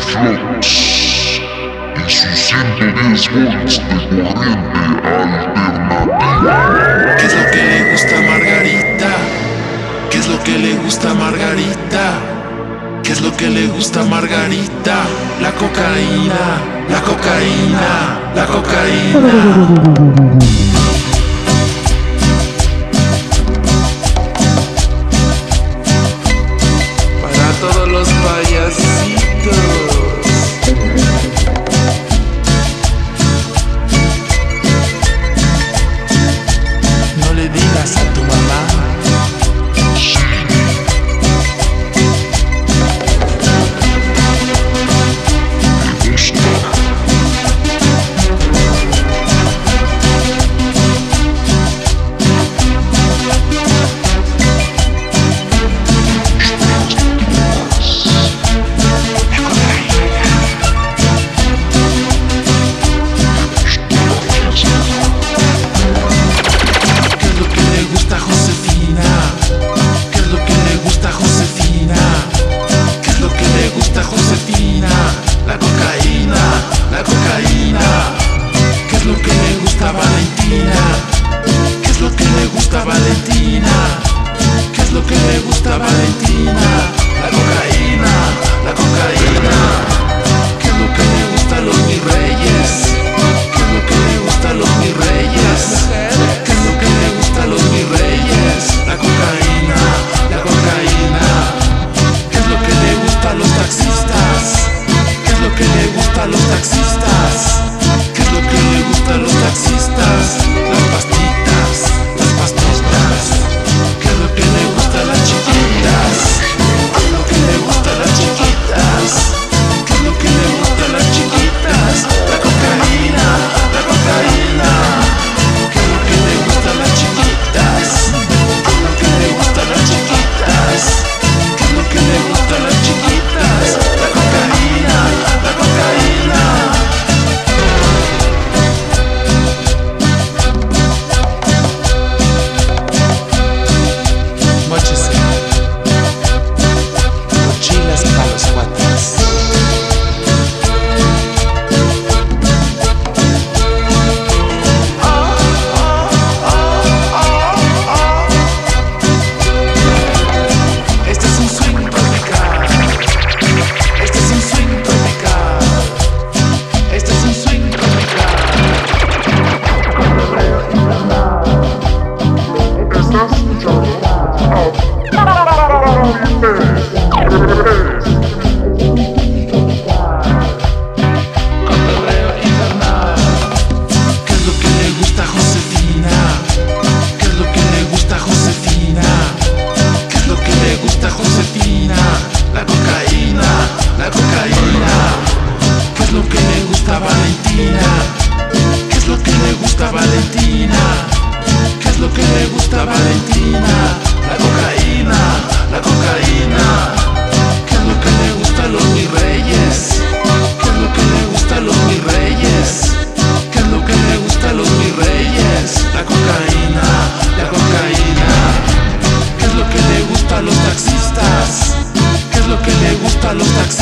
Flux y sus 110 volts de corriente alternativa. ¿Qué es lo que le gusta a Margarita? ¿Qué es lo que le gusta a Margarita? ¿Qué es lo que le gusta a Margarita? La cocaína, la cocaína, la cocaína. Para todos los payasitos. No le digas a tu mamá. Valentina, ¿qué es lo que le gusta a Valentina? La cocaína, la cocaína. ¿Qué es lo que le gusta a los mis reyes? ¿Qué es lo que le gusta a los mis reyes? ¿Qué es lo que le gusta a los mis reyes? La cocaína, la cocaína. ¿Qué es lo que le gusta a los taxistas? ¿Qué es lo que le gusta a los taxistas? ¿Qué es lo que le gusta a los taxistas? Las pastitas, las pastitas. ¿Qué es lo que le gusta a las chiquitas? ¿Qué es lo que le gusta a las chiquitas? ¿Qué es lo que le gusta a las chiquitas? La cocaína, la cocaína. ¿Qué es lo que le gusta a las chiquitas? ¿Qué es lo que le gusta a las chiquitas? ¿Qué es lo que le gusta a las chiquitas? La cocaína, la cocaína. Móchese. Mochilas para los cuates. Este es un swing tropical. Este es un swing tropical. Este es un swing tropical. Estás escuchando Cotorreo infernal. ¿Qué es lo que le gusta a Josefina? ¿Qué es lo que le gusta a Josefina? ¿Qué es lo que le gusta a Josefina? La cocaína, la cocaína. ¿Qué es lo que le gusta a Valentina? ¿Qué es lo que le gusta a Valentina? ¿Qué es lo que le gusta a Valentina? La cocaína, la cocaína. ¿Qué es lo que le gusta a los mis reyes? ¿Qué es lo que le gusta a los mis reyes? ¿Qué es lo que le gusta a los mis reyes? La cocaína, la cocaína. ¿Qué es lo que le gusta a los taxistas? ¿Qué es lo que le gusta a los taxistas?